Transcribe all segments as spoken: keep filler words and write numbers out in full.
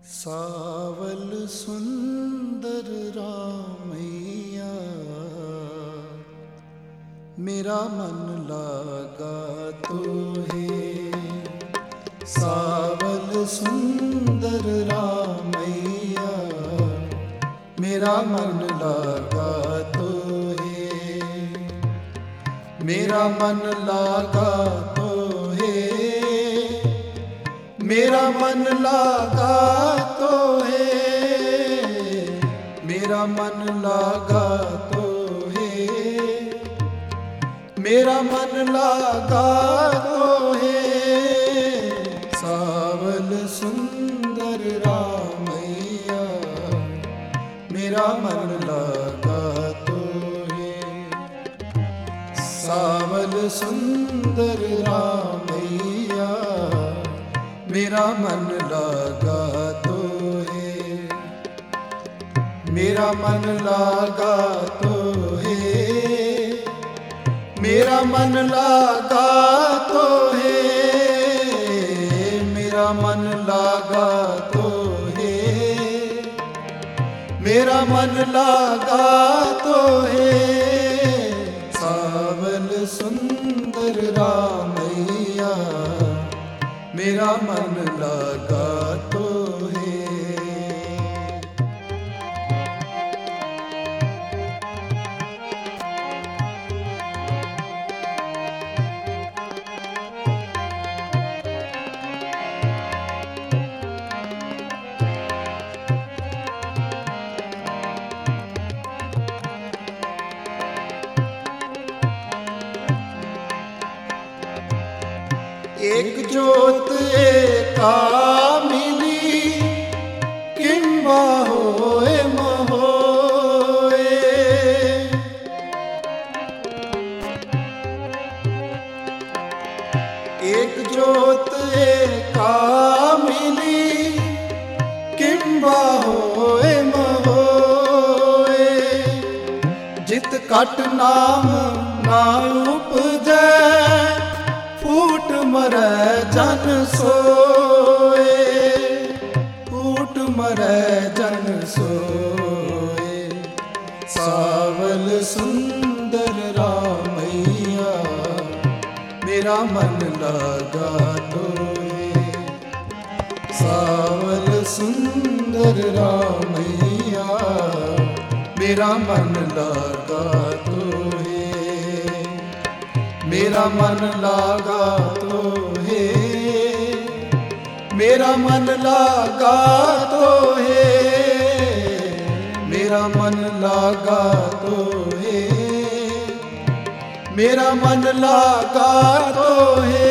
सावल सुंदर रामैया मेरा मन लागा तो है। सावल सुंदर रामैया मेरा मन लागा तो है। मेरा मन लागा तो है। मेरा मन लागा तो है। मेरा मन लागा तो है। मेरा मन लागा तो है। सावल सुंदर रामैया मेरा मन लागा तो है। सावल सुंदर रामैया मेरा मन लागा तो है। मेरा मन लागा तो है। मेरा मन लागा तो है। मेरा मन लागा तो है। मेरा मन लागा तो है। सावल सुंदर रामैया मेरा मन लागा तो है। एक जोत एका मिली किंबा होए महोए। एक जोत एका मिली किंबा होए महोए। जित कट नाम ना उपजै फूट मरै जन सोए। फूट मरै जन सोए। सावल सुंदर रामैया मेरा मन लागा तो है। सावल सुंदर रामैया मेरा मन लागा तो है। मेरा मन लागा तो है। मेरा मन लागा तो है। मेरा मन लागा तो है। मेरा मन लागा तो है।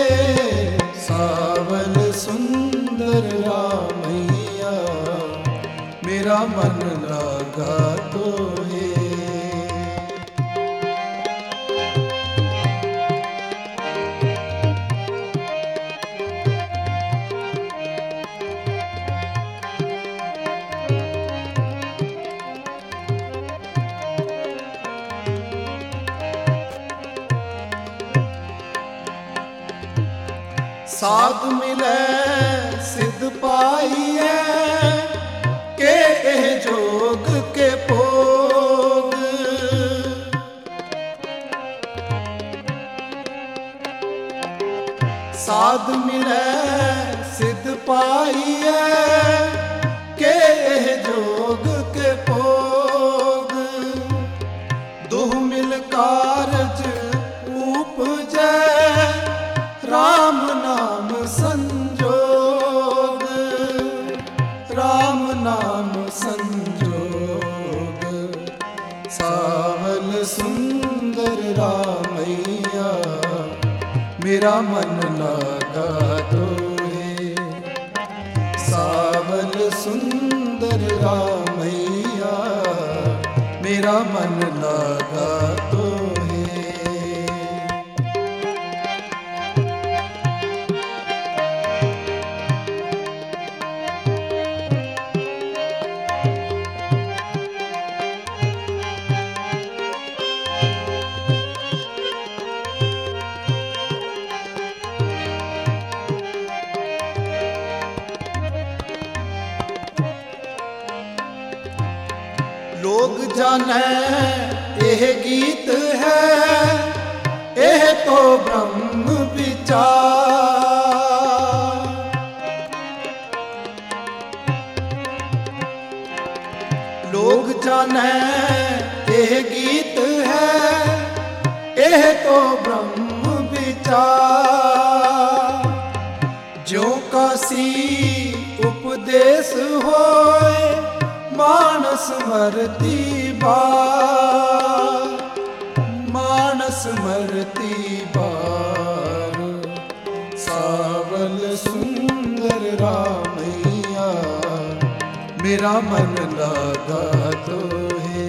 सावल सुंदर रामैया मेरा मन लागा तो है। साध मिलै सिद्ध पाइए के एह जोग के भोग। साध मिलै सिद्ध पाइए के एह जोग के भोग। दुह मिल कारज उपजै राम नाम संजोग। राम नाम संजोग। सावल सुंदर रामैया मेरा मन लागा तो है। सावल सुंदर रामैया मेरा मन लागा तो है। लोग जाने यह गीत है, यह तो ब्रह्म विचार। लोग जाने यह गीत है, यह तो ब्रह्म विचार। ज्यों काशी उपदेश होए, मानस मरती बार, मानस मरती बार। सावल सुंदर रामैया, मेरा मन लागा तो है।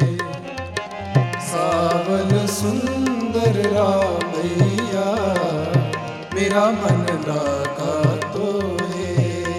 सावल सुंदर रामैया, मेरा मन लागा तो है।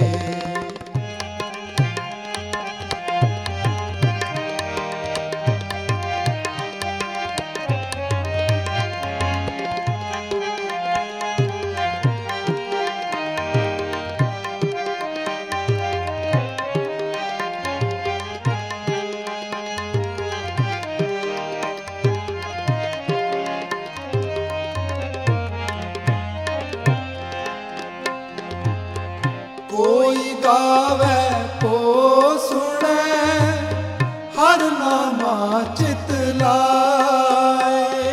कोई गावे को सुने, हर नामा चित लाए।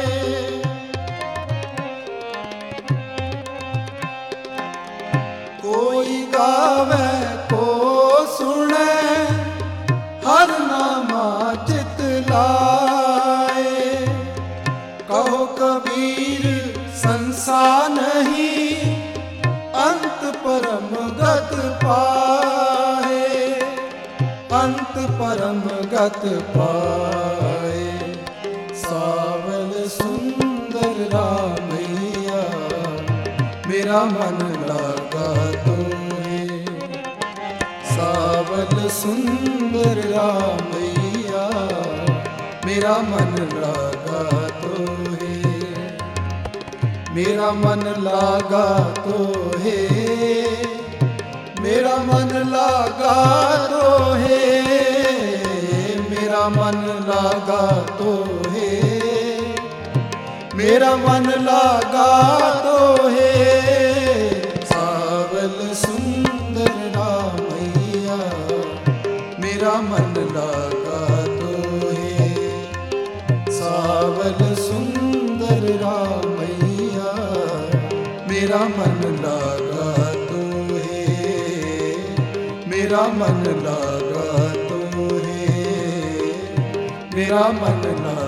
कोई गावे को सुने, हर नामा चित लाए। कहो कबीर संसार नहीं, अंत परम गत पाए। अंत परम गत पाए। सावल सुंदर रामैया, मेरा मन लागा तो है। सावल सुंदर रामैया, मेरा मन लागा तो है। मेरा मन लागा तो है, मेरा मन लागा तो है। मेरा मन लागा तो है, मेरा मन लागा तो है। सावल सुंदर रामैया, मेरा मन लागा तो है। सावल सुंदर रामैया, मेरा मन लागा तो है। मेरा मन लागा तो है, मेरा मन लागा